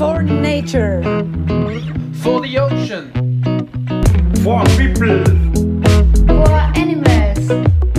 For nature. For the ocean. For people. For animals.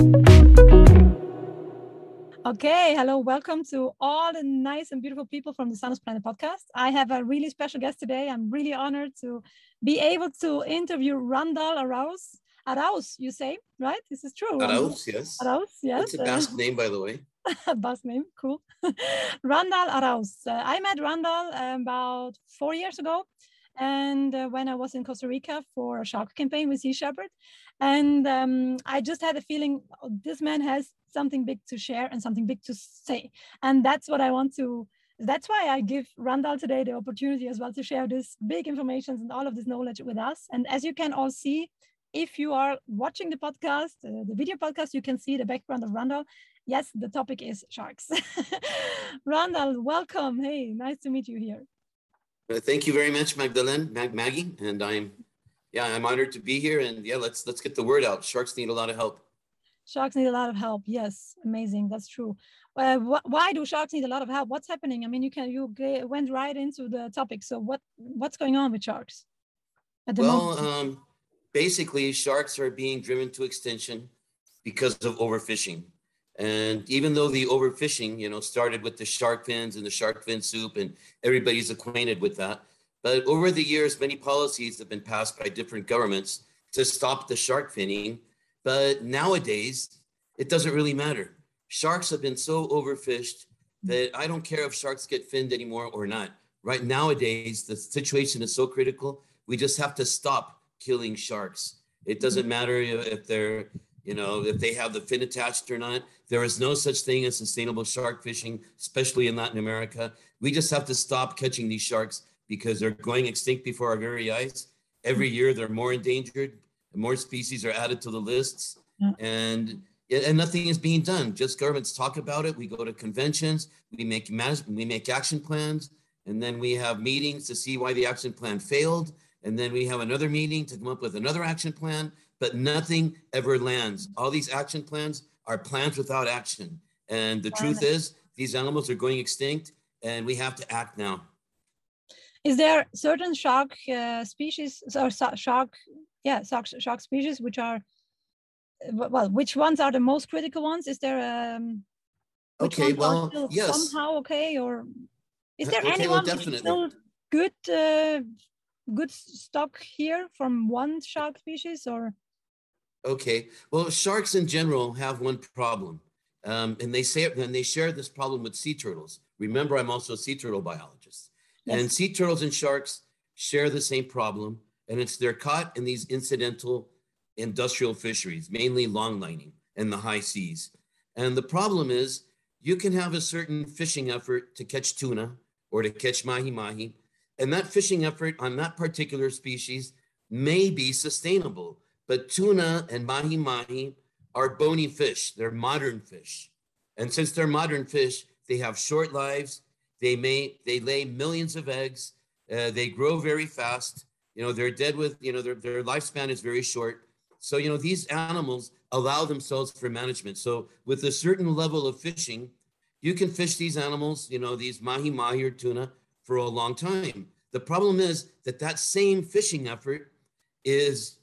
Okay, hello, welcome to all the nice and beautiful people from the Sanus Planet podcast. I have a really special guest today. I'm really honored to be able to interview Randall Arauz. Arauz, you say, right? This is true. Arauz, yes. Arauz, yes. It's a Basque name, by the way. Basque name, cool. Randall Arauz. I met Randall about 4 years ago. And when I was in Costa Rica for a shark campaign with Sea Shepherd. And I just had a feeling this man has something big to share and something big to say. And that's what I want to, that's why I give Randall today the opportunity as well to share this big information and all of this knowledge with us. And as you can all see, if you are watching the podcast, the video podcast, you can see the background of Randall. Yes, the topic is sharks. Randall, welcome. Hey, nice to meet you here. Thank you very much, Maggie. And I'm honored to be here. And yeah, let's get the word out. Sharks need a lot of help. Sharks need a lot of help. Yes, amazing. That's true. Why do sharks need a lot of help? What's happening? I mean, you went right into the topic. So what's going on with sharks at the moment? Basically, sharks are being driven to extinction because of overfishing. And even though the overfishing, started with the shark fins and the shark fin soup, and everybody's acquainted with that. But over the years, many policies have been passed by different governments to stop the shark finning. But nowadays, it doesn't really matter. Sharks have been so overfished that I don't care if sharks get finned anymore or not. Right nowadays, the situation is so critical. We just have to stop killing sharks. It doesn't matter if they're if they have the fin attached or not. There is no such thing as sustainable shark fishing, especially in Latin America. We just have to stop catching these sharks because they're going extinct before our very eyes. Every year, they're more endangered. More species are added to the lists, and nothing is being done. Just governments talk about it. We go to conventions, we make action plans, and then we have meetings to see why the action plan failed. And then we have another meeting to come up with another action plan, but nothing ever lands. All these action plans are plans without action. And the truth is, these animals are going extinct, and we have to act now. Is there certain shark species or shark species which are, which ones are the most critical ones? Is there yes. Somehow okay, or is there anyone still good stock here from one shark species, or? Okay, well, sharks in general have one problem, and they share this problem with sea turtles. Remember, I'm also a sea turtle biologist. Yes. And sea turtles and sharks share the same problem, and they're caught in these incidental industrial fisheries, mainly longlining in the high seas. And the problem is you can have a certain fishing effort to catch tuna or to catch mahi-mahi, and that fishing effort on that particular species may be sustainable. But tuna and mahi-mahi are bony fish. They're modern fish. And since they're modern fish, they have short lives. They lay millions of eggs. They grow very fast. They're dead with, their lifespan is very short. So, these animals allow themselves for management. So with a certain level of fishing, you can fish these animals, these mahi-mahi or tuna for a long time. The problem is that same fishing effort is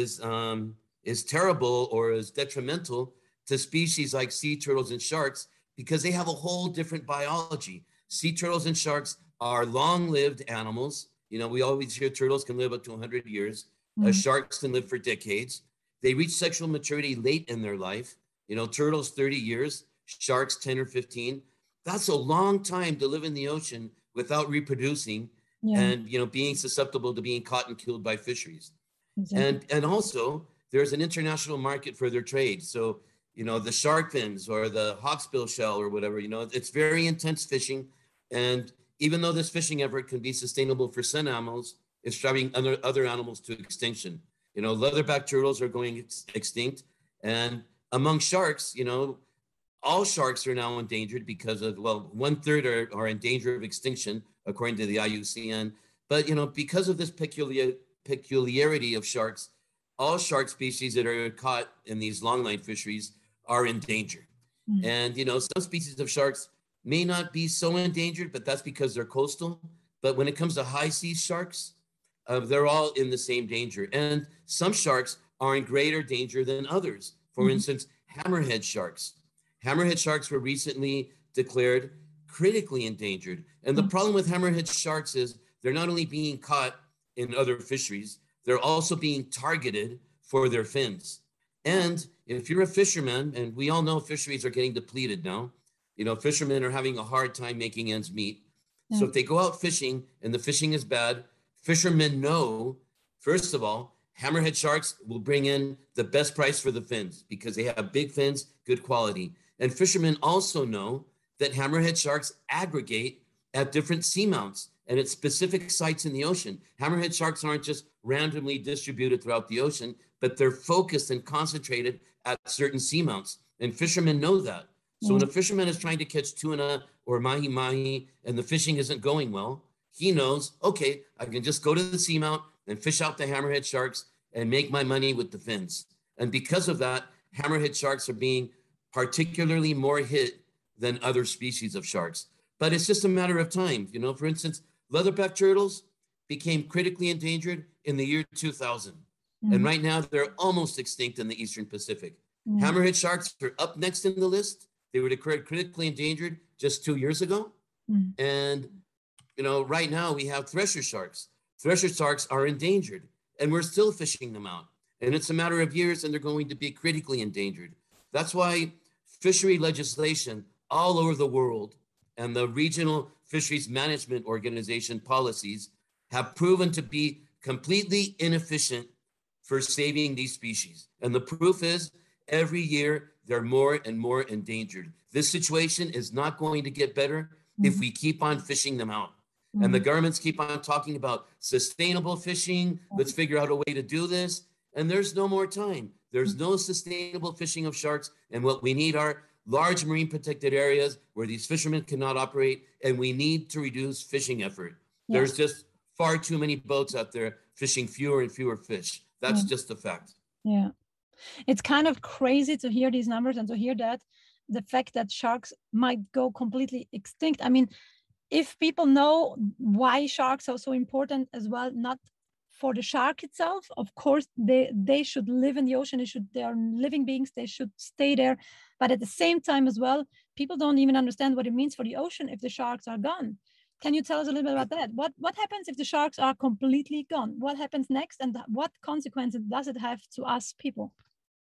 terrible or is detrimental to species like sea turtles and sharks because they have a whole different biology. Sea turtles and sharks are long-lived animals. We always hear turtles can live up to 100 years. Sharks can live for decades. They reach sexual maturity late in their life. Turtles 30 years, sharks 10 or 15. That's a long time to live in the ocean without reproducing and being susceptible to being caught and killed by fisheries. Exactly. And also there's an international market for their trade. So, the shark fins or the hawksbill shell or whatever, it's very intense fishing. And even though this fishing effort can be sustainable for some animals, it's driving other animals to extinction. Leatherback turtles are going extinct. And among sharks, all sharks are now endangered because of, 1/3 are in danger of extinction, according to the IUCN. But, because of this peculiarity of sharks, all shark species that are caught in these longline fisheries are in danger. And, some species of sharks may not be so endangered, but that's because they're coastal. But when it comes to high sea sharks, they're all in the same danger. And some sharks are in greater danger than others. For instance, hammerhead sharks. Hammerhead sharks were recently declared critically endangered. And the problem with hammerhead sharks is they're not only being caught in other fisheries, they're also being targeted for their fins. And if you're a fisherman, and we all know fisheries are getting depleted now, you know, fishermen are having a hard time making ends meet. So if they go out fishing and the fishing is bad, fishermen know, first of all, hammerhead sharks will bring in the best price for the fins because they have big fins, good quality. And fishermen also know that hammerhead sharks aggregate at different seamounts and at specific sites in the ocean. Hammerhead sharks aren't just randomly distributed throughout the ocean, but they're focused and concentrated at certain seamounts. And fishermen know that. So when a fisherman is trying to catch tuna or mahi-mahi and the fishing isn't going well, he knows, okay, I can just go to the seamount and fish out the hammerhead sharks and make my money with the fins. And because of that, hammerhead sharks are being particularly more hit than other species of sharks. But it's just a matter of time. You know, for instance, leatherback turtles became critically endangered in the year 2000. And right now they're almost extinct in the Eastern Pacific. Hammerhead sharks are up next in the list. They were declared critically endangered just 2 years ago. And, you know, right now we have thresher sharks. Thresher sharks are endangered and we're still fishing them out. And it's a matter of years and they're going to be critically endangered. That's why fishery legislation all over the world and the regional fisheries management organization policies have proven to be completely inefficient for saving these species. And the proof is every year they're more and more endangered. This situation is not going to get better if we keep on fishing them out. And the governments keep on talking about sustainable fishing. Let's figure out a way to do this. And there's no more time. There's no sustainable fishing of sharks. And what we need are large marine protected areas where these fishermen cannot operate. And we need to reduce fishing effort. There's just far too many boats out there fishing fewer and fewer fish. That's just a fact. Yeah. It's kind of crazy to hear these numbers and to hear that the fact that sharks might go completely extinct. I mean, if people know why sharks are so important as well, not for the shark itself, of course, they should live in the ocean. They are living beings. They should stay there. But at the same time as well, people don't even understand what it means for the ocean if the sharks are gone. Can you tell us a little bit about that? What happens if the sharks are completely gone? What happens next, and what consequences does it have to us people?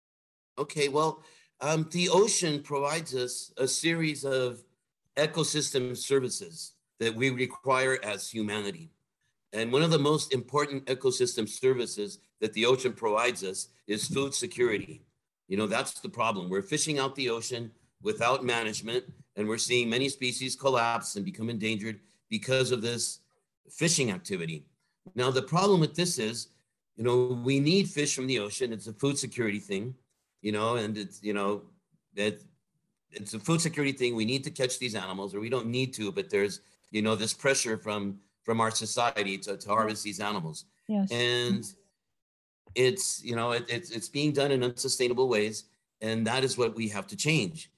Okay, well, the ocean provides us a series of ecosystem services that we require as humanity. And one of the most important ecosystem services that the ocean provides us is food security. You know, that's the problem. We're fishing out the ocean without management, and we're seeing many species collapse and become endangered because of this fishing activity. Now, the problem with this is, you know, we need fish from the ocean. It's a food security thing, you know, and it's, you know, it's a food security thing. We need to catch these animals, or we don't need to, but there's, you know, this pressure from our society to harvest these animals. Yes. And it's, you know, it's being done in unsustainable ways. And that is what we have to change.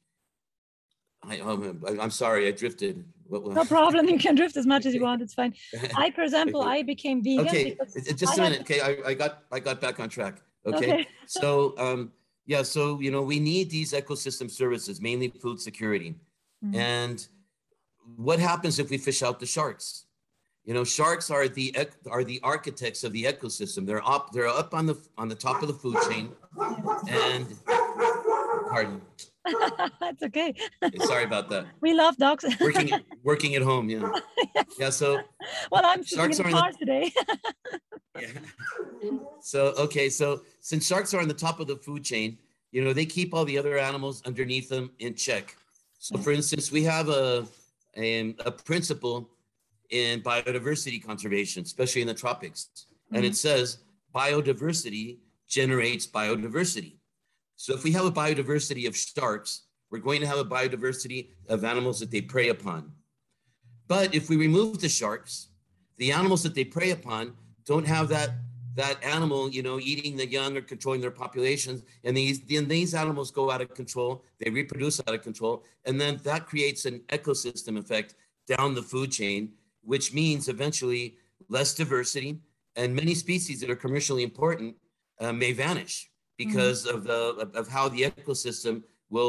I'm sorry, I drifted. No problem. You can drift as much as you want. It's fine. For example, I became vegan. Okay, just a minute. Okay, I got back on track. Okay. So, yeah, so, you know, we need these ecosystem services, mainly food security. And what happens if we fish out the sharks? You know, sharks are the architects of the ecosystem. They're up on the top of the food chain. And pardon. That's okay. Sorry about that. We love dogs. working at home, yeah. Yes. Yeah, so well, I'm sharks in are the car today. Yeah. So since sharks are on the top of the food chain, you know, they keep all the other animals underneath them in check. So for instance, we have a principle in biodiversity conservation, especially in the tropics. And it says biodiversity generates biodiversity. So if we have a biodiversity of sharks, we're going to have a biodiversity of animals that they prey upon. But if we remove the sharks, the animals that they prey upon don't have that animal, you know, eating the young or controlling their populations. And these animals go out of control. They reproduce out of control. And then that creates an ecosystem effect down the food chain. which means eventually less diversity, and many species that are commercially important may vanish because of how the ecosystem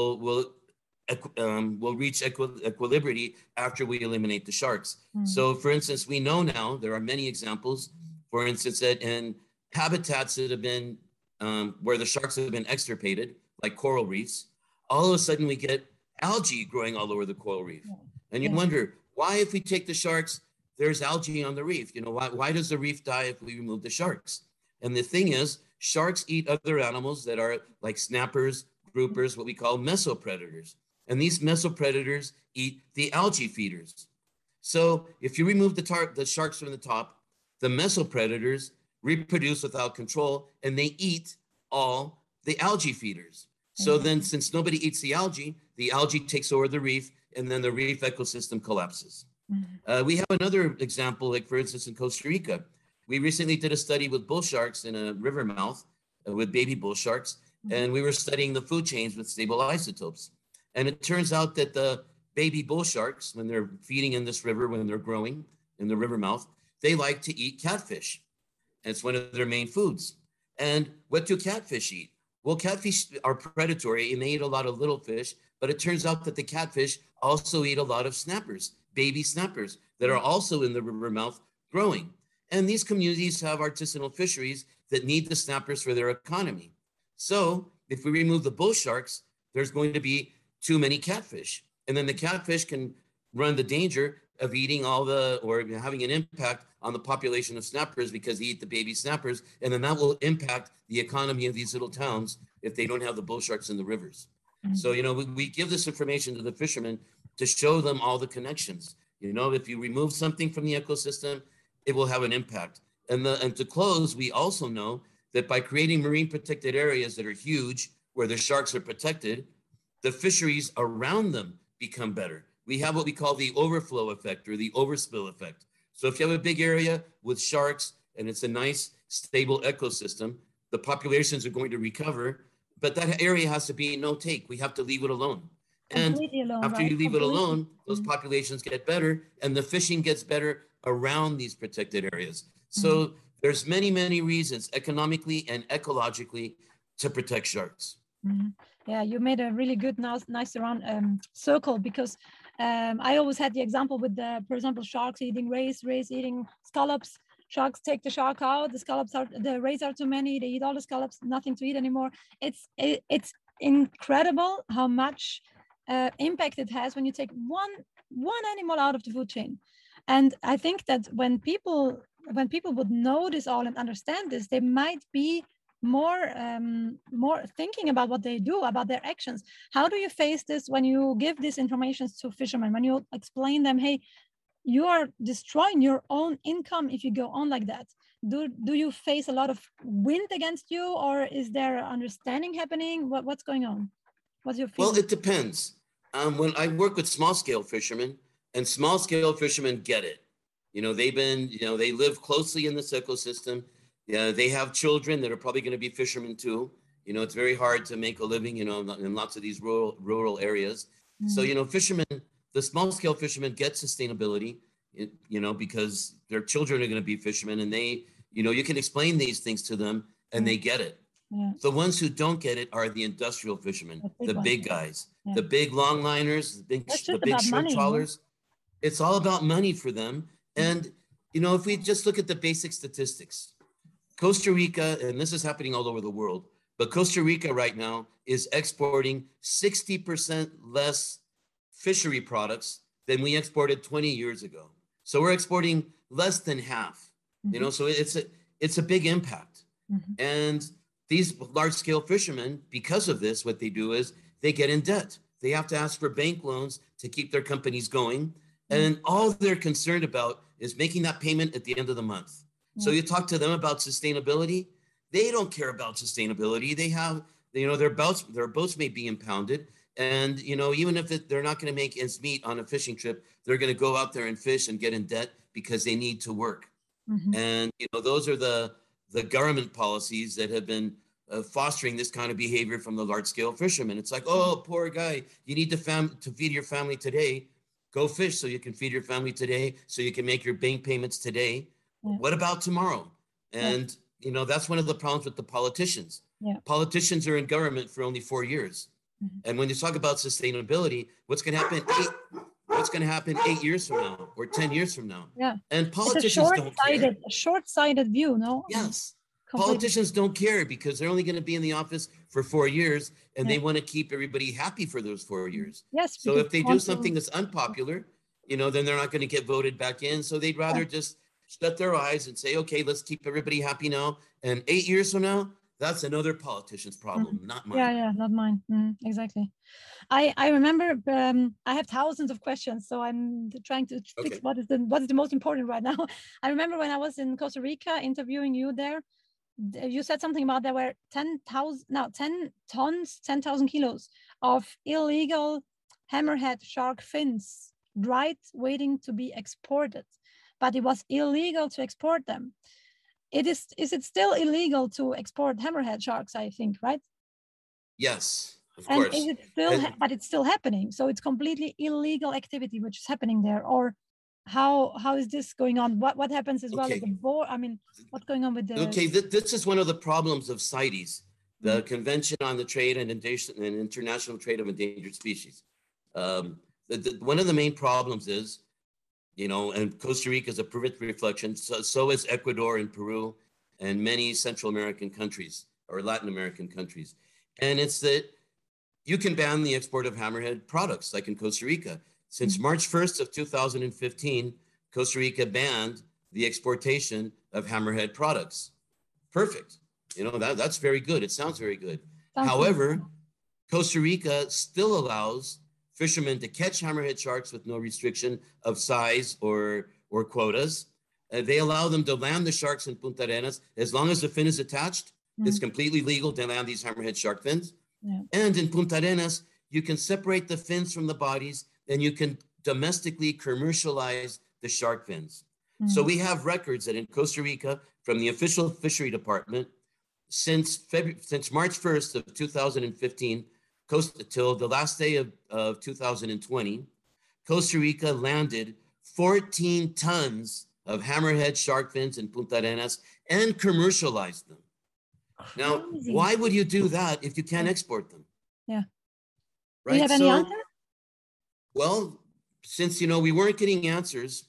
will reach equilibrium after we eliminate the sharks. So, for instance, we know now there are many examples. For instance, that in habitats that have been where the sharks have been extirpated, like coral reefs, all of a sudden we get algae growing all over the coral reef, and you wonder why, if we take the sharks, there's algae on the reef. Why does the reef die if we remove the sharks? And the thing is, sharks eat other animals that are like snappers, groupers, what we call mesopredators. And these mesopredators eat the algae feeders. So if you remove the sharks from the top, the mesopredators reproduce without control, and they eat all the algae feeders. So then, since nobody eats the algae takes over the reef, and then the reef ecosystem collapses. We have another example, like for instance, in Costa Rica. We recently did a study with bull sharks in a river mouth with baby bull sharks, and we were studying the food chains with stable isotopes. And it turns out that the baby bull sharks, when they're feeding in this river, when they're growing in the river mouth, they like to eat catfish. It's one of their main foods. And what do catfish eat? Well, catfish are predatory, and they eat a lot of little fish, but it turns out that the catfish also eat a lot of snappers, baby snappers, that are also in the river mouth growing. And these communities have artisanal fisheries that need the snappers for their economy. So if we remove the bull sharks, there's going to be too many catfish. And then the catfish can run the danger of eating or having an impact on the population of snappers because they eat the baby snappers. And then that will impact the economy of these little towns if they don't have the bull sharks in the rivers. So, we give this information to the fishermen to show them all the connections. If you remove something from the ecosystem, it will have an impact. And to close, we also know that by creating marine protected areas that are huge, where the sharks are protected, the fisheries around them become better. We have what we call the overflow effect or the overspill effect. So if you have a big area with sharks and it's a nice, stable ecosystem, the populations are going to recover, but that area has to be no take. We have to leave it alone. And after you leave it alone, those populations get better and the fishing gets better around these protected areas. So there's many, many reasons economically and ecologically to protect sharks. Yeah, you made a really good, nice round circle, because I always had the example with for example, sharks eating rays eating scallops. Sharks take the shark out, the rays are too many, they eat all the scallops, nothing to eat anymore. It's incredible how much impact it has when you take one animal out of the food chain. And I think that when people would know this all and understand this, they might be more thinking about what they do, about their actions. How do you face this when you give this information to fishermen, when you explain them, hey, you are destroying your own income if you go on like that? Do you face a lot of wind against you, or is there understanding happening? What's going on? What's your feeling? Well, it depends. When I work with small scale fishermen, and small scale fishermen get it. They live closely in this ecosystem. Yeah, they have children that are probably going to be fishermen too. It's very hard to make a living, in lots of these rural areas. So, fishermen, the small scale fishermen get sustainability, because their children are going to be fishermen, and they, you can explain these things to them and they get it. Yeah. The ones who don't get it are the industrial fishermen, the big guys, the big longliners, the big shrimp trawlers. It's all about money for them. And, if we just look at the basic statistics, Costa Rica, and this is happening all over the world, but Costa Rica right now is exporting 60% less fishery products than we exported 20 years ago. So we're exporting less than half, so it's a big impact. And these large scale fishermen, because of this, what they do is they get in debt. They have to ask for bank loans to keep their companies going. And all they're concerned about is making that payment at the end of the month. So you talk to them about sustainability, they don't care about sustainability. They have, their boats may be impounded. And, even if they're not going to make ends meet on a fishing trip, they're going to go out there and fish and get in debt because they need to work. And, those are the government policies that have been fostering this kind of behavior from the large scale fishermen. It's like, oh, poor guy, you need to feed your family today. Go fish so you can feed your family today, so you can make your bank payments today. Yeah. What about tomorrow? And, that's one of the problems with the politicians. Yeah. Politicians are in government for only 4 years. And when you talk about sustainability, what's going to happen 8 years from now or 10 years from now? Yeah. And politicians don't care. A short-sighted view, no? Yes. Completely. Politicians don't care because they're only going to be in the office for 4 years, and they want to keep everybody happy for those 4 years. Yes. So if they do something that's unpopular, then they're not going to get voted back in. So they'd rather just shut their eyes and say, okay, let's keep everybody happy now. And 8 years from now, that's another politician's problem, not mine. Yeah, not mine. Exactly. I remember I have thousands of questions, so I'm trying to fix what is the most important right now. I remember when I was in Costa Rica interviewing you there, you said something about there were 10 tons, 10,000 kilos of illegal hammerhead shark fins, right, waiting to be exported, but it was illegal to export them. Is it still illegal to export hammerhead sharks, I think, right? Yes, of course. And is it still, but it's still happening. So it's completely illegal activity which is happening there. Or how is this going on? What happens as well at the board? I mean, what's going on with the... Okay, this is one of the problems of CITES, the Convention on the Trade and International Trade of Endangered Species. One of the main problems is, and Costa Rica is a perfect reflection, so is Ecuador and Peru and many Central American countries or Latin American countries. And it's that you can ban the export of hammerhead products like in Costa Rica. Since March 1st of 2015, Costa Rica banned the exportation of hammerhead products. Perfect. That's very good. It sounds very good. However, Costa Rica still allows fishermen to catch hammerhead sharks with no restriction of size or quotas. They allow them to land the sharks in Punta Arenas. As long as the fin is attached, it's completely legal to land these hammerhead shark fins. Yeah. And in Punta Arenas, you can separate the fins from the bodies and you can domestically commercialize the shark fins. So we have records that in Costa Rica from the official fishery department, since March 1st of 2015, till the last day of 2020, Costa Rica landed 14 tons of hammerhead shark fins in Punta Arenas and commercialized them. Crazy. Now, why would you do that if you can't export them? Yeah. Right. Do you have any answer? Well, since we weren't getting answers,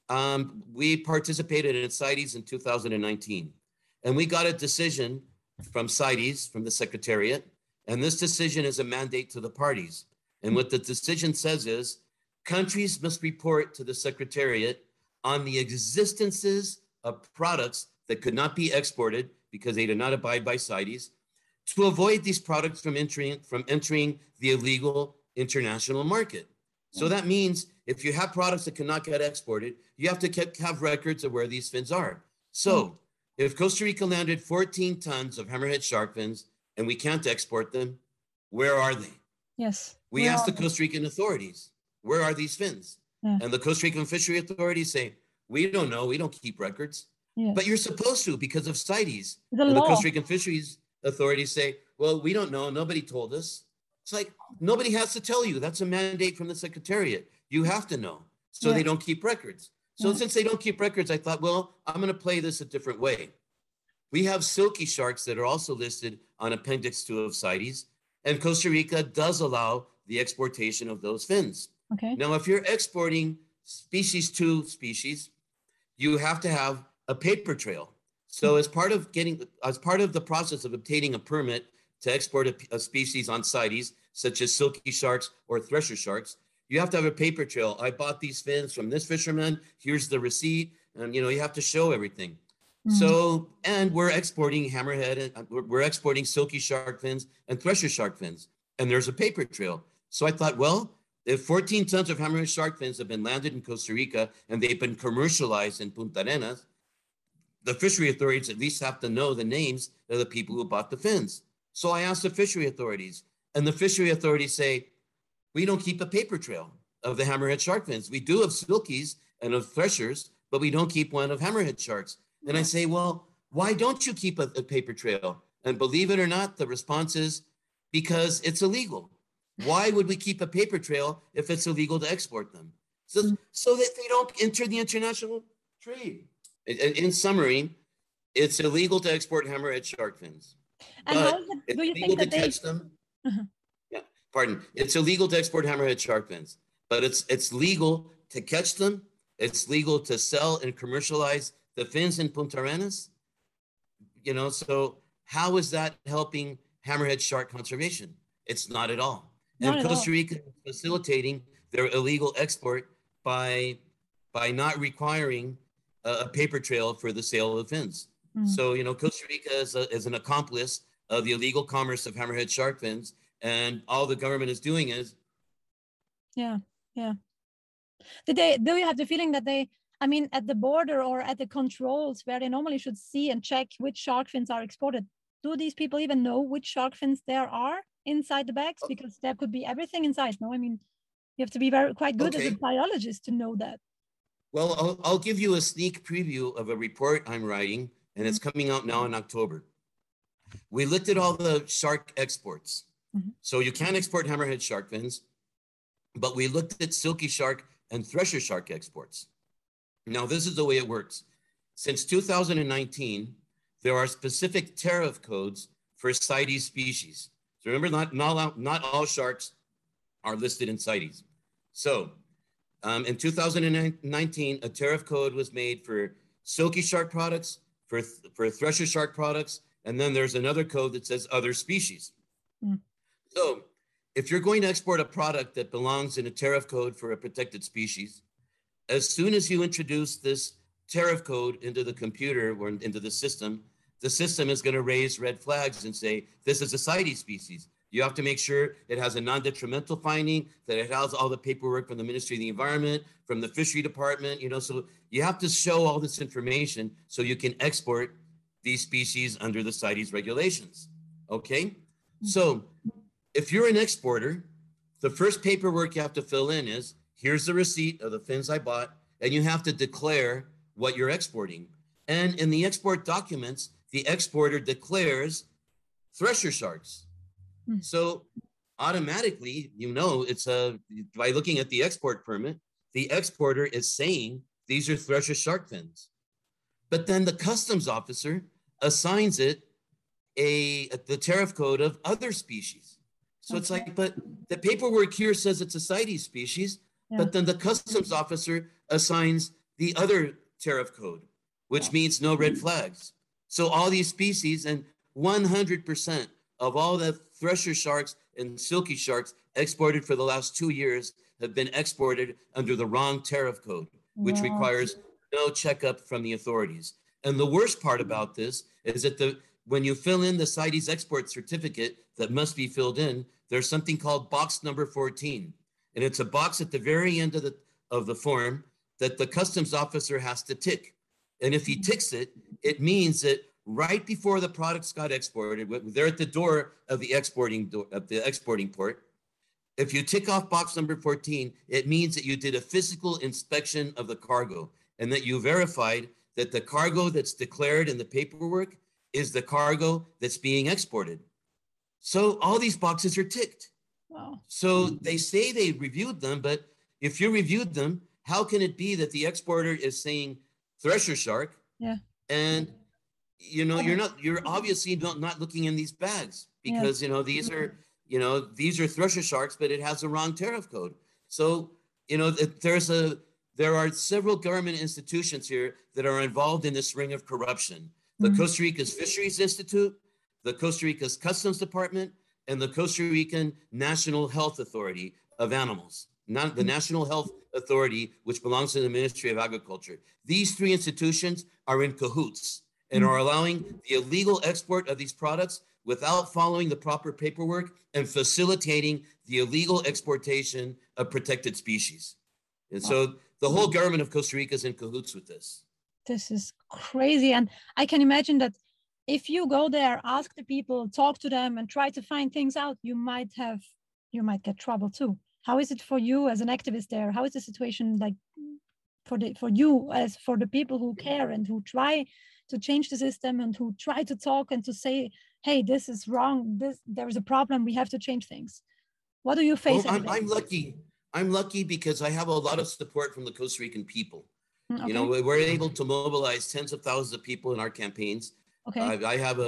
we participated in CITES in 2019, and we got a decision from CITES, from the Secretariat. And this decision is a mandate to the parties. And what the decision says is countries must report to the Secretariat on the existences of products that could not be exported because they did not abide by CITES to avoid these products from entering the illegal international market. So that means if you have products that cannot get exported, you have to have records of where these fins are. So if Costa Rica landed 14 tons of hammerhead shark fins, and we can't export them, where are they? Yes. We asked the Costa Rican authorities, where are these fins? Yeah. And the Costa Rican fishery authorities say, we don't know, we don't keep records. Yes. But you're supposed to because of CITES. And the Costa Rican fisheries authorities say, well, we don't know, nobody told us. It's like, nobody has to tell you. That's a mandate from the Secretariat. You have to know. So they don't keep records. So since they don't keep records, I thought, well, I'm going to play this a different way. We have silky sharks that are also listed on Appendix 2 of CITES, and Costa Rica does allow the exportation of those fins. Okay. Now, if you're exporting species to species, you have to have a paper trail. So as part of the process of obtaining a permit to export a species on CITES, such as silky sharks or thresher sharks, you have to have a paper trail. I bought these fins from this fisherman. Here's the receipt. And, you have to show everything. So, and we're exporting hammerhead, and we're exporting silky shark fins and thresher shark fins, and there's a paper trail. So I thought, well, if 14 tons of hammerhead shark fins have been landed in Costa Rica and they've been commercialized in Punta Arenas, the fishery authorities at least have to know the names of the people who bought the fins. So I asked the fishery authorities, and the fishery authorities say, we don't keep a paper trail of the hammerhead shark fins. We do of silkies and of threshers, but we don't keep one of hammerhead sharks. And I say, well, why don't you keep a paper trail? And believe it or not, the response is because it's illegal. Why would we keep a paper trail if it's illegal to export them? so that they don't enter the international trade. In summary, it's illegal to export hammerhead shark fins. And but how is it, do it's you legal think that to catch them. Yeah, pardon. It's illegal to export hammerhead shark fins, but it's legal to catch them. It's legal to sell and commercialize the fins in Punta Arenas. You know, so how is that helping hammerhead shark conservation? It's not at all. Not And at Costa all. Rica is facilitating their illegal export by not requiring a paper trail for the sale of fins. So, you know, Costa Rica is an accomplice of the illegal commerce of hammerhead shark fins, and all the government is doing is. Yeah. Do you have the feeling that they, I mean, at the border or at the controls where they normally should see and check which shark fins are exported, do these people even know which shark fins there are inside the bags? Because there could be everything inside. No, I mean, you have to be quite good as a biologist to know that. Well, I'll give you a sneak preview of a report I'm writing, and it's coming out now in October. We looked at all the shark exports. So you can't export hammerhead shark fins, but we looked at silky shark and thresher shark exports. Now, this is the way it works. Since 2019, there are specific tariff codes for CITES species. So remember, not all sharks are listed in CITES. So in 2019, a tariff code was made for silky shark products, for thresher shark products, and then there's another code that says other species. So if you're going to export a product that belongs in a tariff code for a protected species, as soon as you introduce this tariff code into the computer or into the system is going to raise red flags and say, this is a CITES species. You have to make sure it has a non-detrimental finding, that it has all the paperwork from the Ministry of the Environment, from the Fishery Department, you know, so you have to show all this information so you can export these species under the CITES regulations, okay? So if you're an exporter, the first paperwork you have to fill in is, here's the receipt of the fins I bought, and you have to declare what you're exporting. And in the export documents, the exporter declares thresher sharks. So automatically, you know, it's by looking at the export permit, the exporter is saying these are thresher shark fins. But then the customs officer assigns it the tariff code of other species. So it's like, but the paperwork here says it's a CITES species, but then the customs officer assigns the other tariff code, which means no red flags. So all these species, and 100% of all the thresher sharks and silky sharks exported for the last 2 years have been exported under the wrong tariff code, which requires no checkup from the authorities. And the worst part about this is that when you fill in the CITES export certificate that must be filled in, there's something called box number 14. And it's a box at the very end of the form that the customs officer has to tick. And if he ticks it, it means that right before the products got exported, they're at the door of the exporting port. If you tick off box number 14, it means that you did a physical inspection of the cargo and that you verified that the cargo that's declared in the paperwork is the cargo that's being exported. So all these boxes are ticked. Wow. So they say they reviewed them, but if you reviewed them, how can it be that the exporter is saying thresher shark? Yeah. And you know, you're obviously not looking in these bags because, you know, these are thresher sharks, but it has the wrong tariff code. So, you know, there are several government institutions here that are involved in this ring of corruption. The Costa Rica's Fisheries Institute, the Costa Rica's Customs Department, and the Costa Rican National Health Authority of Animals, not the National Health Authority, which belongs to the Ministry of Agriculture. These three institutions are in cahoots and are allowing the illegal export of these products without following the proper paperwork and facilitating the illegal exportation of protected species. And so the whole government of Costa Rica is in cahoots with this. This is crazy. And I can imagine that if you go there, ask the people, talk to them and try to find things out, you might get trouble too. How is it for you as an activist there? How is the situation like for you as for the people who care and who try to change the system and who try to talk and to say, hey, this is wrong. There is a problem. We have to change things. What do you face? Well, I'm lucky. I'm lucky because I have a lot of support from the Costa Rican people. Okay. You know, we're able to mobilize tens of thousands of people in our campaigns. Okay. I have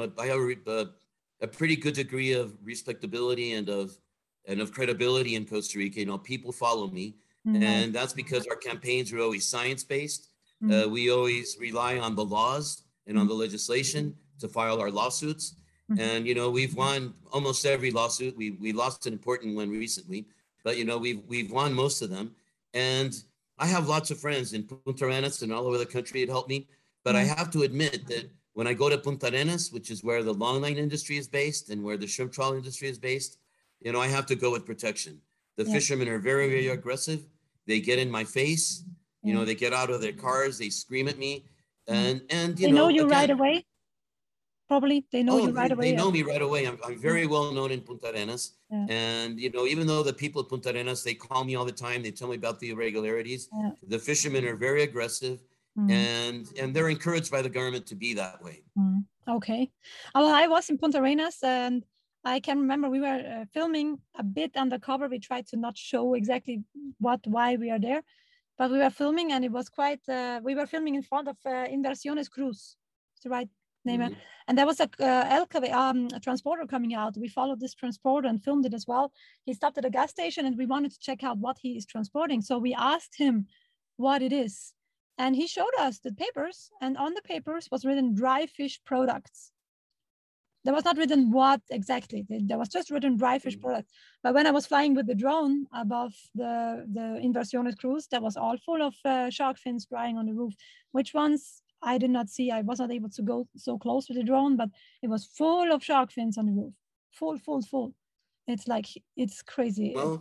a pretty good degree of respectability and of credibility in Costa Rica. You know, people follow me, and that's because our campaigns are always science-based. We always rely on the laws and on the legislation to file our lawsuits. And, you know, we've won almost every lawsuit. We lost an important one recently, but, you know, we've won most of them. And I have lots of friends in Punta Arenas and all over the country that help me. But I have to admit that when I go to Punta Arenas, which is where the longline industry is based and where the shrimp trawl industry is based, you know, I have to go with protection. The fishermen are very, very aggressive. They get in my face. You know, they get out of their cars. They scream at me. And you they know you again, right away. Probably they know you right away. They know me right away. I'm very well known in Punta Arenas. And, you know, even though the people at Punta Arenas, they call me all the time, they tell me about the irregularities. The fishermen are very aggressive and they're encouraged by the government to be that way. Okay. Well, I was in Punta Arenas and I can remember we were filming a bit undercover. We tried to not show exactly why we are there, but we were filming and it was quite, we were filming in front of Inversiones Cruz. It's the right name. And there was a LKW, a transporter coming out. We followed this transporter and filmed it as well. He stopped at a gas station and we wanted to check out what he is transporting. So we asked him what it is. And he showed us the papers, and on the papers was written dry fish products. There was not written what exactly. There was just written dry fish products. But when I was flying with the drone above the Inversiones Cruz, that was all full of shark fins drying on the roof. Which ones I did not see. I was not able to go so close with the drone, but it was full of shark fins on the roof. Full. It's like, it's crazy. Well,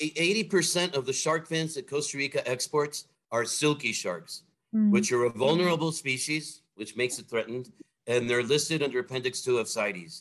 80% of the shark fins that Costa Rica exports are silky sharks, which are a vulnerable species, which makes it threatened, and they're listed under Appendix 2 of CITES.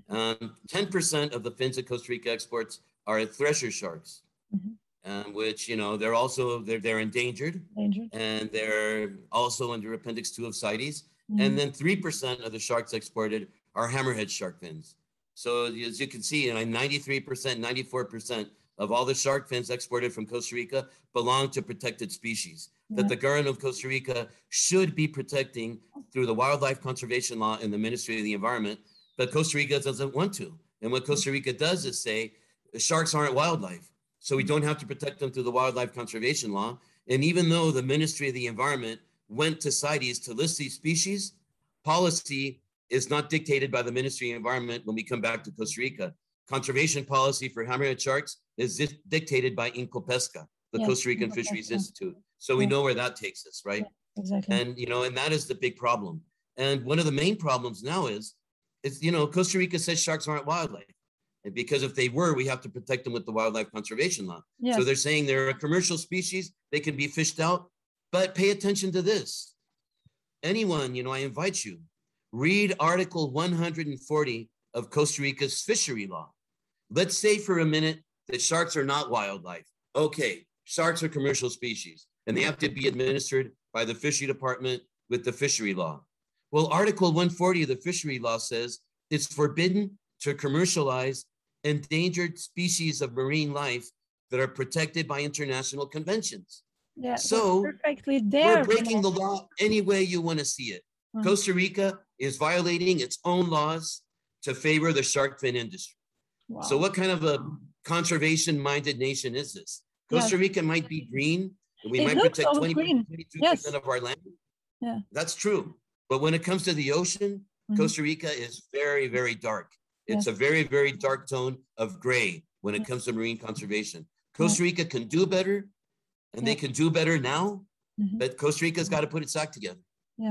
10% of the fins that Costa Rica exports are thresher sharks, which, you know, they're endangered, and they're also under Appendix 2 of CITES. And then 3% of the sharks exported are hammerhead shark fins. So as you can see, 93%, 94% of all the shark fins exported from Costa Rica belong to protected species that the government of Costa Rica should be protecting through the wildlife conservation law and the Ministry of the Environment, but Costa Rica doesn't want to. And what Costa Rica does is say, sharks aren't wildlife, so we don't have to protect them through the wildlife conservation law. And even though the Ministry of the Environment went to CITES to list these species, policy is not dictated by the Ministry of Environment when we come back to Costa Rica. Conservation policy for hammerhead sharks is dictated by Incopesca, the Costa Rican Fisheries Institute. So we know where that takes us, right? Exactly. And, you know, and that is the big problem. And one of the main problems now is, you know, Costa Rica says sharks aren't wildlife. And because if they were, we have to protect them with the wildlife conservation law. So they're saying they're a commercial species, they can be fished out, but pay attention to this. Anyone, you know, I invite you, read Article 140 of Costa Rica's fishery law. Let's say for a minute that sharks are not wildlife. Okay, sharks are commercial species, and they have to be administered by the fishery department with the fishery law. Well, Article 140 of the fishery law says it's forbidden to commercialize endangered species of marine life that are protected by international conventions. So we're breaking the law any way you want to see it. Costa Rica is violating its own laws to favor the shark fin industry. So what kind of a conservation-minded nation is this? Costa Rica might be green, and we might protect 22% of our land. That's true. But when it comes to the ocean, Costa Rica is very, very dark. It's a very, very dark tone of gray when it comes to marine conservation. Costa Rica can do better, and they can do better now, but Costa Rica's got to put its act together.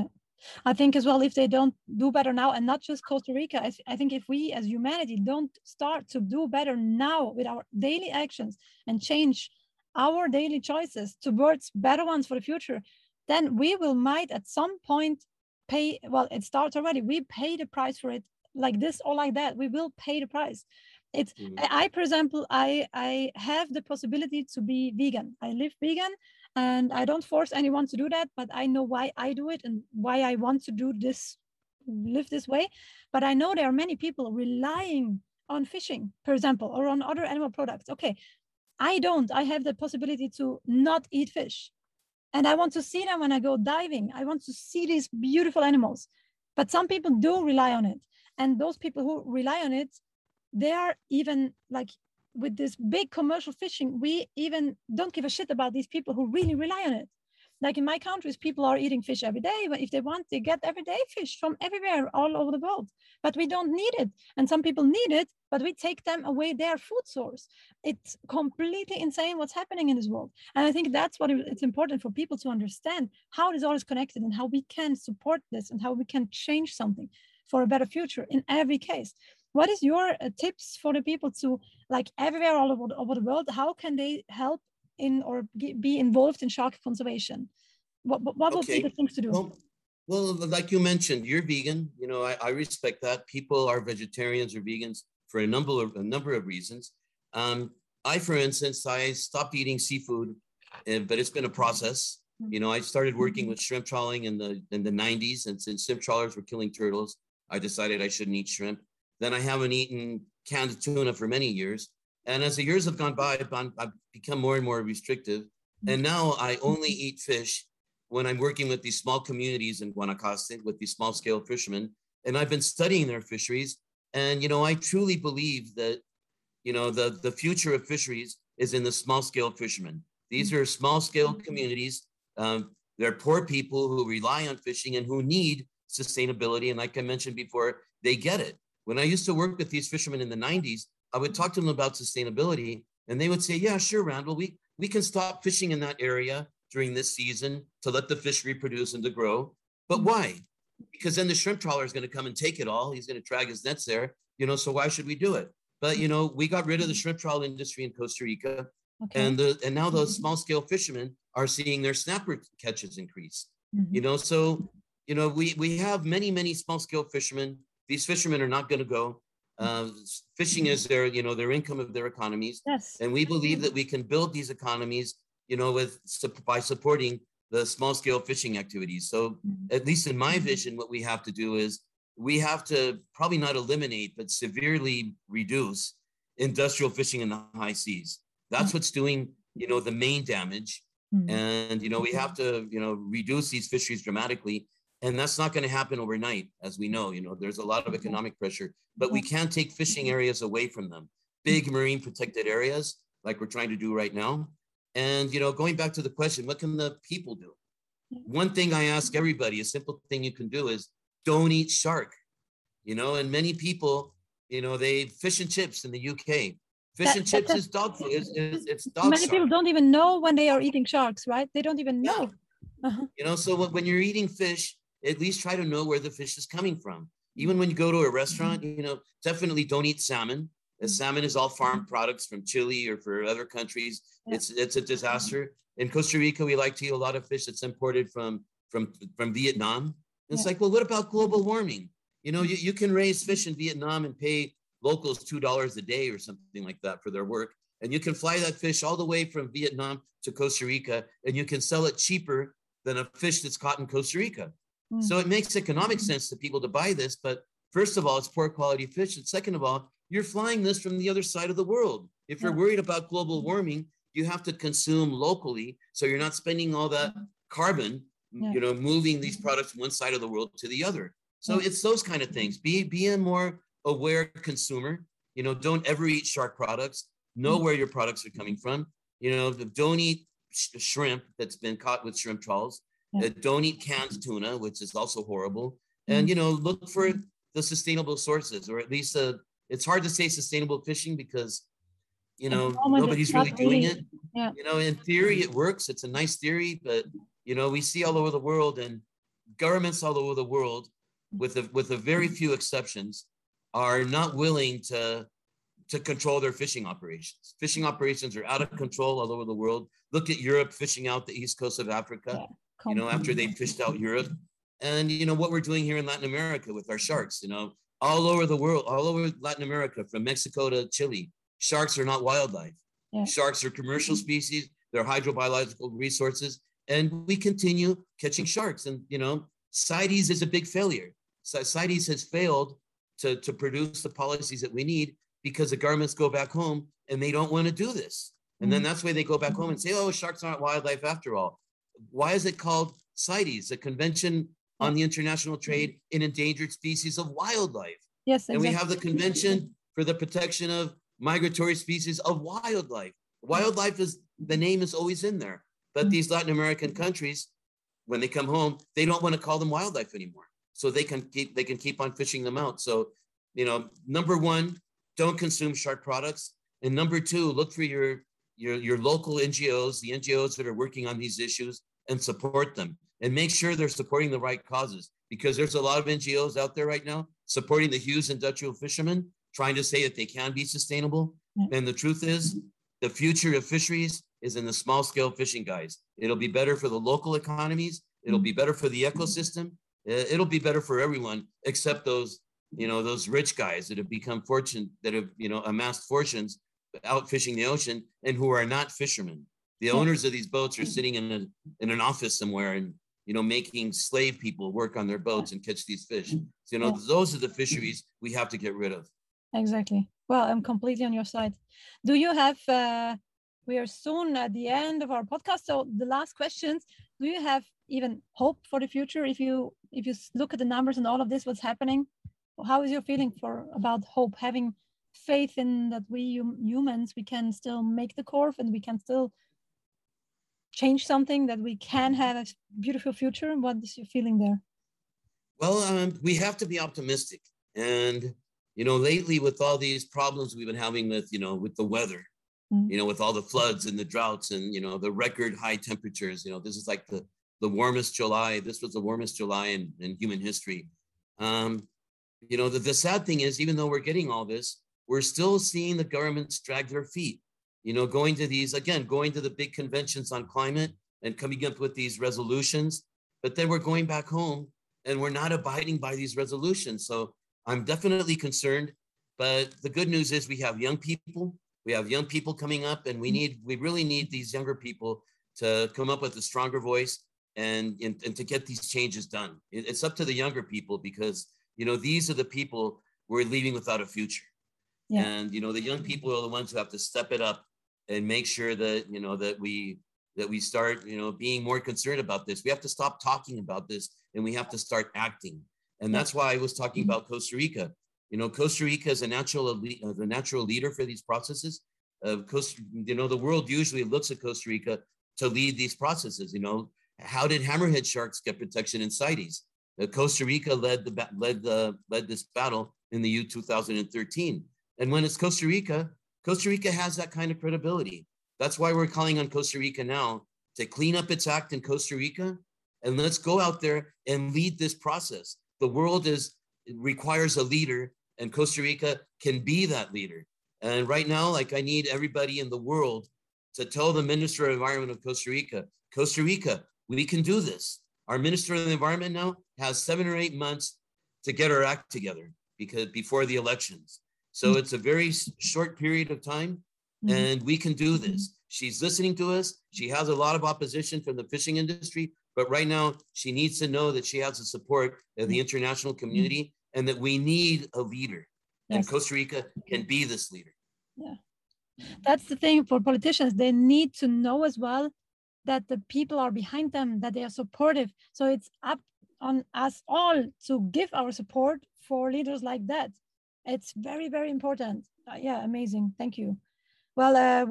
I think as well, if they don't do better now, and not just Costa Rica, I think if we as humanity don't start to do better now with our daily actions and change our daily choices towards better ones for the future, then we might at some point pay, well, it starts already, we pay the price for it like this or like that. We will pay the price. It's, I, for example, I have the possibility to be vegan. I live vegan and I don't force anyone to do that, but I know why I do it and why I want to do this, live this way. But I know there are many people relying on fishing, for example, or on other animal products. Okay, I don't. I have the possibility to not eat fish. And I want to see them when I go diving. I want to see these beautiful animals. But some people do rely on it. And those people who rely on it, they are even like with this big commercial fishing, we even don't give a shit about these people who really rely on it. Like in my countries, people are eating fish every day. But if they want, they get everyday fish from everywhere, all over the world. But we don't need it. And some people need it, but we take them away their food source. It's completely insane what's happening in this world. And I think that's what it's important for people to understand, how this all is connected and how we can support this and how we can change something for a better future in every case. What is your tips for the people to, like, everywhere all over the world? How can they help in or be involved in shark conservation? What would be the things to do? Well, like you mentioned, you're vegan. You know, I respect that. People are vegetarians or vegans for a number of reasons. For instance, I stopped eating seafood, but it's been a process. You know, I started working with shrimp trawling in the 90s, and since shrimp trawlers were killing turtles, I decided I shouldn't eat shrimp. Then I haven't eaten canned tuna for many years. And as the years have gone by, I've become more and more restrictive. And now I only eat fish when I'm working with these small communities in Guanacaste with these small scale fishermen. And I've been studying their fisheries. And, you know, I truly believe that, you know, the future of fisheries is in the small scale fishermen. These are small scale communities. They're poor people who rely on fishing and who need sustainability. And like I mentioned before, they get it. When I used to work with these fishermen in the 90s, I would talk to them about sustainability, and they would say, yeah, sure, Randall, we can stop fishing in that area during this season to let the fish reproduce and to grow. But why? Because then the shrimp trawler is going to come and take it all. He's going to drag his nets there, you know, so why should we do it? But, you know, we got rid of the shrimp trawl industry in Costa Rica. Okay. And now those small scale fishermen are seeing their snapper catches increase. You know, so, you know, we have many small scale fishermen. These fishermen are not going to go. Fishing is their, you know, their income of their economies. Yes. And we believe that we can build these economies, you know, by supporting the small scale fishing activities. So at least in my vision, what we have to do is we have to probably not eliminate, but severely reduce industrial fishing in the high seas. That's what's doing, you know, the main damage. And, you know, we have to, you know, reduce these fisheries dramatically. And that's not going to happen overnight, as we know. You know, there's a lot of economic pressure, but we can't take fishing areas away from them. Big marine protected areas, like we're trying to do right now. And, you know, going back to the question, what can the people do? One thing I ask everybody, a simple thing you can do is don't eat shark. You know, and many people, you know, they fish and chips in the UK. Fish and chips is dog food. It's dog Many people don't even know when they are eating sharks, right? They don't even know. You know, so when you're eating fish, at least try to know where the fish is coming from. Even when you go to a restaurant, you know, definitely don't eat salmon. The salmon is all farm products from Chile or for other countries. It's a disaster. In Costa Rica, we like to eat a lot of fish that's imported from Vietnam. And it's like, well, what about global warming? You know, you can raise fish in Vietnam and pay locals $2 a day or something like that for their work. And you can fly that fish all the way from Vietnam to Costa Rica, and you can sell it cheaper than a fish that's caught in Costa Rica. So it makes economic sense to people to buy this. But first of all, it's poor quality fish. And second of all, you're flying this from the other side of the world. If you're worried about global warming, you have to consume locally. So you're not spending all that carbon, you know, moving these products from one side of the world to the other. So it's those kind of things. Be a more aware consumer. You know, don't ever eat shark products. Know where your products are coming from. You know, don't eat shrimp that's been caught with shrimp trawls. Don't eat canned tuna, which is also horrible. And, you know, look for the sustainable sources, or at least it's hard to say sustainable fishing because, you know, nobody's really doing it. You know, in theory, it works. It's a nice theory, but, you know, we see all over the world, and governments all over the world, with a very few exceptions, are not willing to control their fishing operations. Fishing operations are out of control all over the world. Look at Europe fishing out the east coast of Africa. You know, after they fished out Europe. And, you know, what we're doing here in Latin America with our sharks, you know, all over the world, all over Latin America, from Mexico to Chile, sharks are not wildlife. Sharks are commercial species. They're hydrobiological resources. And we continue catching sharks. And, you know, CITES is a big failure. CITES has failed to produce the policies that we need because the governments go back home and they don't want to do this. And then that's why they go back home and say, oh, sharks aren't wildlife after all. Why is it called CITES, the Convention on the International Trade in Endangered Species of Wildlife? Yes, exactly. And we have the Convention for the Protection of Migratory Species of Wildlife. Wildlife is, the name is always in there. But these Latin American countries, when they come home, they don't want to call them wildlife anymore. So they can keep on fishing them out. So, you know, number one, don't consume shark products. And number two, look for your local NGOs, the NGOs that are working on these issues, and support them. And make sure they're supporting the right causes, because there's a lot of NGOs out there right now supporting the Hughes industrial fishermen, trying to say that they can be sustainable. And the truth is, the future of fisheries is in the small scale fishing, guys. It'll be better for the local economies. It'll be better for the ecosystem. It'll be better for everyone, except those, you know, those rich guys that have become that have, you know, amassed fortunes out fishing the ocean and who are not fishermen. The owners of these boats are sitting in an office somewhere and, you know, making slave people work on their boats and catch these fish. So, you know, those are the fisheries we have to get rid of. Exactly. Well, I'm completely on your side. Do you have, we are soon at the end of our podcast. So the last questions, do you have even hope for the future? If you look at the numbers and all of this, what's happening, how is your feeling about hope, having faith in that we humans, we can still make the curve and we can still change something, that we can have a beautiful future? What is your feeling there? Well, we have to be optimistic. And, you know, lately with all these problems we've been having with, you know, with the weather, you know, with all the floods and the droughts and, you know, the record high temperatures, you know, this is like the warmest July. This was the warmest July in human history. You know, the sad thing is, even though we're getting all this, we're still seeing the governments drag their feet, you know, going to the big conventions on climate and coming up with these resolutions, but then we're going back home and we're not abiding by these resolutions. So I'm definitely concerned, but the good news is we have young people. We have young people coming up, and we really need these younger people to come up with a stronger voice and to get these changes done. It's up to the younger people, because, you know, these are the people we're leaving without a future. Yeah. And, you know, the young people are the ones who have to step it up and make sure that, you know, that we start, you know, being more concerned about this. We have to stop talking about this, and we have to start acting. And that's why I was talking about Costa Rica. You know, Costa Rica is a natural leader for these processes. You know, the world usually looks at Costa Rica to lead these processes. You know, how did hammerhead sharks get protection in CITES? Costa Rica led this battle in the year 2013. And when it's Costa Rica has that kind of credibility. That's why we're calling on Costa Rica now to clean up its act in Costa Rica, and let's go out there and lead this process. The world requires a leader, and Costa Rica can be that leader. And right now, like, I need everybody in the world to tell the Minister of Environment of Costa Rica, we can do this. Our Minister of the Environment now has 7 or 8 months to get our act together, because before the elections. So it's a very short period of time, and we can do this. She's listening to us. She has a lot of opposition from the fishing industry, but right now she needs to know that she has the support of the international community, and that we need a leader. Yes. And Costa Rica can be this leader. Yeah, that's the thing for politicians. They need to know as well that the people are behind them, that they are supportive. So it's up on us all to give our support for leaders like that. It's very, very important. Yeah, amazing. Thank you. Well,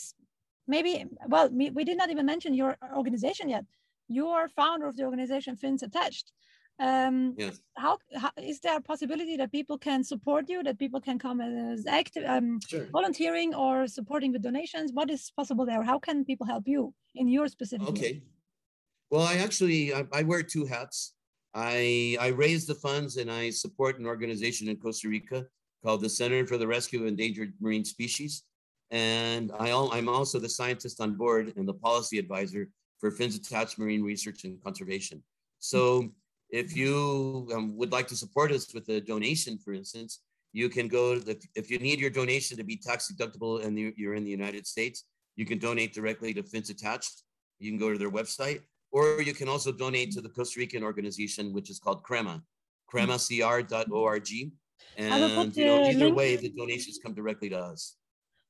we did not even mention your organization yet. You are founder of the organization Fins Attached. Yes. How is there a possibility that people can support you, that people can come as active, sure, volunteering or supporting with donations? What is possible there? How can people help you in your specific way? Well, I wear 2 hats. I raise the funds and I support an organization in Costa Rica called the Center for the Rescue of Endangered Marine Species. And I'm also the scientist on board and the policy advisor for Fins Attached Marine Research and Conservation. So if you would like to support us with a donation, for instance, you can if you need your donation to be tax deductible and you're in the United States, you can donate directly to Fins Attached. You can go to their website, or you can also donate to the Costa Rican organization, which is called CREMA, cremacr.org. And either way, the donations come directly to us.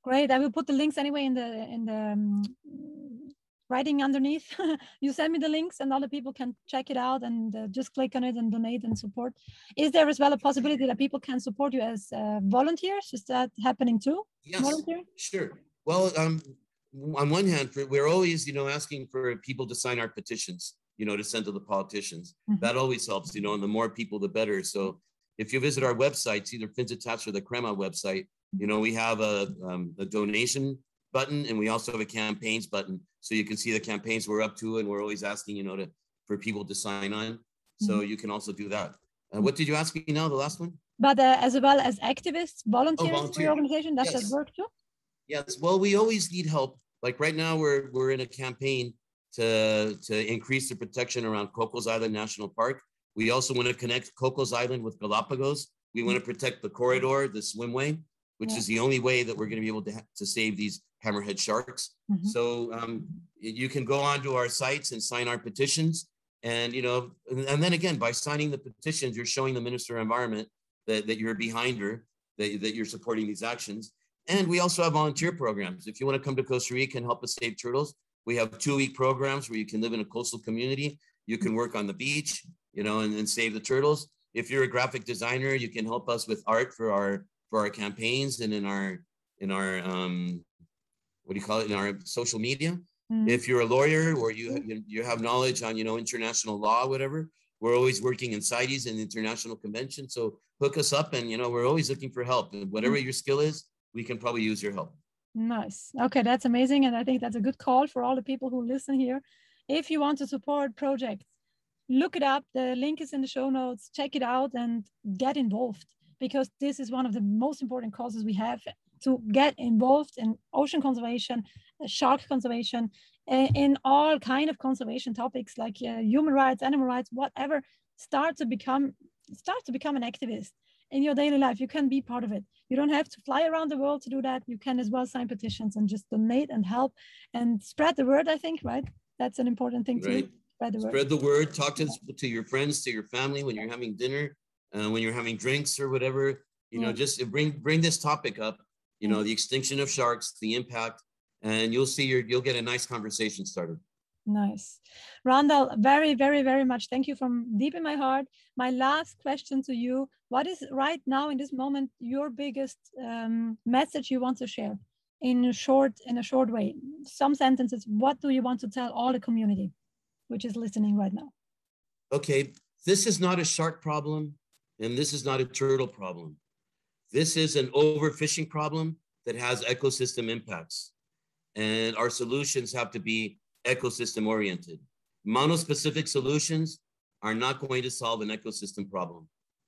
Great. I will put the links anyway in the writing underneath. You send me the links and other people can check it out and just click on it and donate and support. Is there as well a possibility that people can support you as volunteers? Is that happening too? Yes, Volunteering? sure. Well, on one hand, we're always, asking for people to sign our petitions, to send to the politicians. That always helps, and the more people, the better. So if you visit our websites, either Finsterattache or the Crema website, we have a donation button and we also have a campaigns button. So you can see the campaigns we're up to and we're always asking, for people to sign on. So you can also do that. What did you ask me now, the last one? But as well as activists, volunteers for volunteer. your organization, does Yes. that work too? Yes, well, we always need help. Like right now, we're in a campaign to increase the protection around Cocos Island National Park. We also want to connect Cocos Island with Galapagos. We want to protect the corridor, the swimway, which is the only way that we're going to be able to save these hammerhead sharks. So you can go onto our sites and sign our petitions. And, and then again, by signing the petitions, you're showing the Minister of Environment that you're behind her, that you're supporting these actions. And we also have volunteer programs. If you want to come to Costa Rica and help us save turtles, we have 2-week programs where you can live in a coastal community. You can work on the beach, and save the turtles. If you're a graphic designer, you can help us with art for our campaigns and in our in our social media. If you're a lawyer or you have knowledge on, international law, whatever, we're always working in CITES and international conventions. So hook us up and, we're always looking for help. And whatever your skill is, we can probably use your help. Nice. Okay, that's amazing. And I think that's a good call for all the people who listen here. If you want to support projects, look it up. The link is in the show notes. Check it out and get involved, because this is one of the most important causes we have, to get involved in ocean conservation, shark conservation, in all kind of conservation topics like human rights, animal rights, whatever. Start to become an activist in your daily life. You can be part of it. You don't have to fly around the world to do that. You can as well sign petitions and just donate and help and spread the word, I think, right? That's an important thing too. Spread the word. Spread the word. Talk to your friends, to your family when you're having dinner, when you're having drinks or whatever. Just bring this topic up. The extinction of sharks, the impact, and you'll get a nice conversation started. Nice. Randall, very, very, very much thank you from deep in my heart. My last question to you: what is right now in this moment your biggest message you want to share in a short way? Some sentences. What do you want to tell all the community which is listening right now? Okay, this is not a shark problem, and this is not a turtle problem. This is an overfishing problem that has ecosystem impacts, and our solutions have to be ecosystem oriented. Monospecific solutions are not going to solve an ecosystem problem.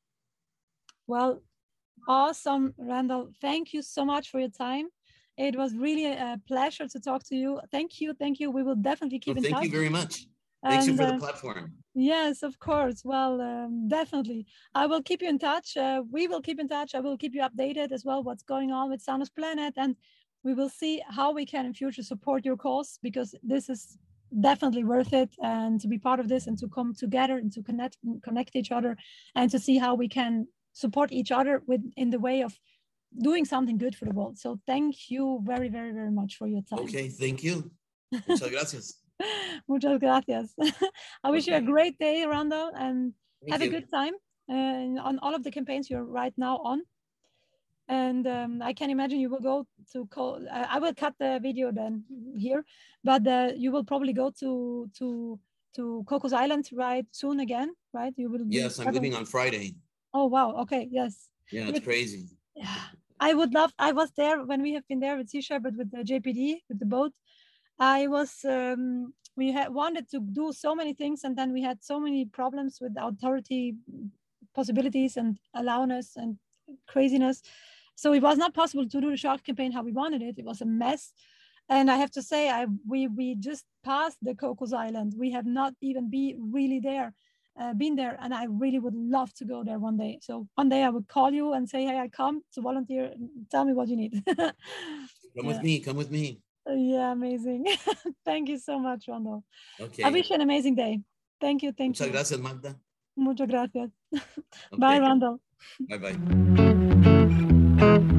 Well, awesome, Randall. Thank you so much for your time. It was really a pleasure to talk to you. Thank you. We will definitely keep in touch. Thank you very much. Thanks for the platform. Yes, of course. Well, definitely. I will keep you in touch. We will keep in touch. I will keep you updated as well what's going on with Sanus Planet, and we will see how we can in future support your cause, because this is definitely worth it, and to be part of this and to come together and to connect each other and to see how we can support each other in the way of doing something good for the world. So thank you very, very, very much for your time. Okay, thank you. Muchas gracias. Muchas gracias. I wish you a great day, Randall, and have a good time on all of the campaigns you're right now on. And I can imagine you will go to I will cut the video then here, but you will probably go to Cocos Island right soon again, right? You will. Yes, I'm leaving on Friday. Oh wow! Okay, yes. Yeah, it's crazy. Yeah, I would love. I was there when we have been there with Sea Shepherd, with the JPD, with the boat. I was. We had wanted to do so many things, and then we had so many problems with authority possibilities and allowness and craziness. So it was not possible to do the shark campaign how we wanted it. It was a mess. And I have to say, we just passed the Cocos Island. We have not even been there. And I really would love to go there one day. So one day I would call you and say, hey, I come to volunteer. Tell me what you need. Come with me. Yeah, amazing. Thank you so much, Randall. Okay. I wish you an amazing day. Thank you. Muchas gracias, Magda. Muchas gracias. Okay. Bye, Randall. Bye-bye.